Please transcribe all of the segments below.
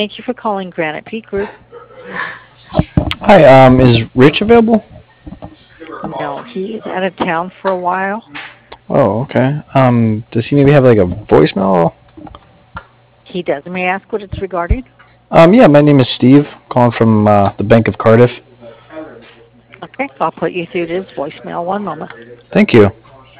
Thank you for calling Granite Peak Group. Hi, is Rich available? No, he is out of town for a while. Oh, okay. Does he maybe have like a voicemail? He does. May I ask what it's regarding? Yeah, my name is Steve, calling from the Bank of Cardiff. Okay, I'll put you through to his voicemail. One moment. Thank you.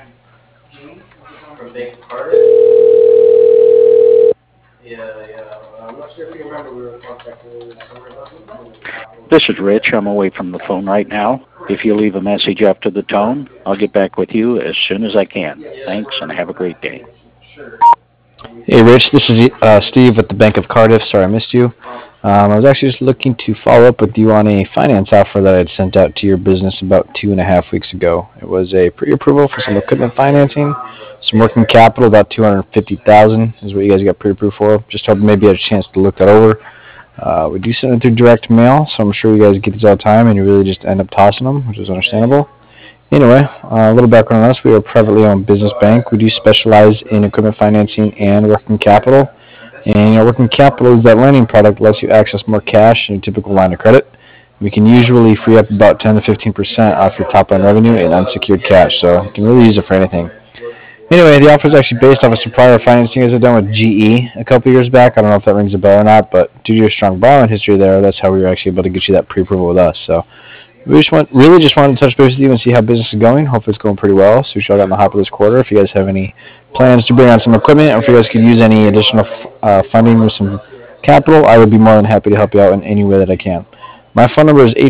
This is Rich. I'm away from the phone right now. If you leave a message after the tone, I'll get back with you as soon as I can. Thanks, and have a great day. Hey, Rich, this is Steve with the Bank of Cardiff. Sorry I missed you. I was actually just looking to follow up with you on a finance offer that I had sent out to your business about 2.5 weeks ago. It was a pre-approval for some equipment financing, some working capital, about 250,000 is what you guys got pre-approved for. Just hoping maybe you had a chance to look that over. We do send it through direct mail, so I'm sure you guys get these all the time, and you really just end up tossing them, which is understandable. Anyway, a little background on us. We are a privately owned business bank. We do specialize in equipment financing and working capital. And working capital is that lending product that lets you access more cash than your typical line of credit. We can usually free up about 10 to 15% off your top line revenue in unsecured cash, so you can really use it for anything. Anyway, the offer is actually based off a supplier financing you guys have done with GE a couple years back. I don't know if that rings a bell or not, but due to your strong borrowing history there, that's how we were actually able to get you that pre-approval with us. So we just wanted to touch base with you and see how business is going. Hopefully it's going pretty well. So we should got on the hop of this quarter. If you guys have any plans to bring on some equipment, or if you guys could use any additional funding with some capital, I would be more than happy to help you out in any way that I can. My phone number is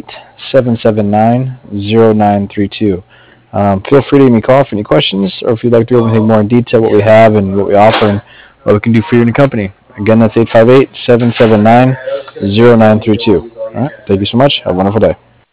858-779-0932. Feel free to give me a call for any questions, or if you'd like to go over anything more in detail, what we have and what we offer and what we can do for you and your company. Again, that's 858-779-0932. All right, thank you so much. Have a wonderful day.